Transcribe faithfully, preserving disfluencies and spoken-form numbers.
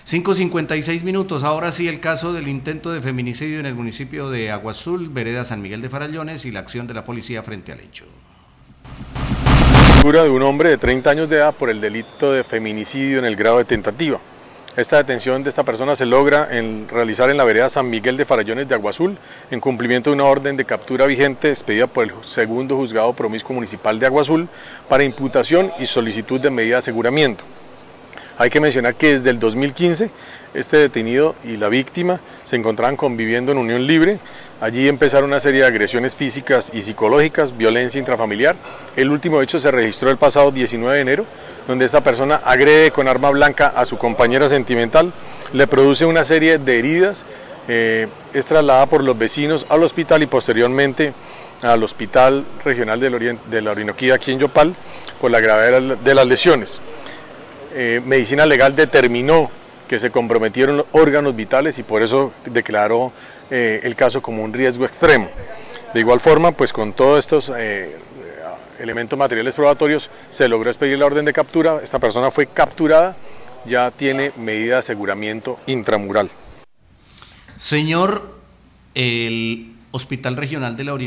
cinco cincuenta y seis minutos, ahora sí el caso del intento de feminicidio en el municipio de Agua Azul, vereda San Miguel de Farallones, y la acción de la policía frente al hecho. Captura de un hombre de treinta años de edad por el delito de feminicidio en el grado de tentativa. Esta detención de esta persona se logra en realizar en la vereda San Miguel de Farallones de Agua Azul, en cumplimiento de una orden de captura vigente expedida por el segundo juzgado promiscuo municipal de Agua Azul para imputación y solicitud de medida de aseguramiento. Hay que mencionar que desde el dos mil quince este detenido y la víctima se encontraban conviviendo en unión libre. Allí empezaron una serie de agresiones físicas y psicológicas, violencia intrafamiliar. El último hecho se registró el pasado diecinueve de enero, donde esta persona agrede con arma blanca a su compañera sentimental, le produce una serie de heridas, eh, es trasladada por los vecinos al hospital y posteriormente al Hospital Regional del Oriente, de la Orinoquía aquí en Yopal por la gravedad de las lesiones. Eh, Medicina Legal determinó que se comprometieron los órganos vitales y por eso declaró eh, el caso como un riesgo extremo. De igual forma, pues con todos estos eh, elementos materiales probatorios se logró expedir la orden de captura. Esta persona fue capturada, ya tiene medida de aseguramiento intramural. Señor, el Hospital Regional de la Orinoquía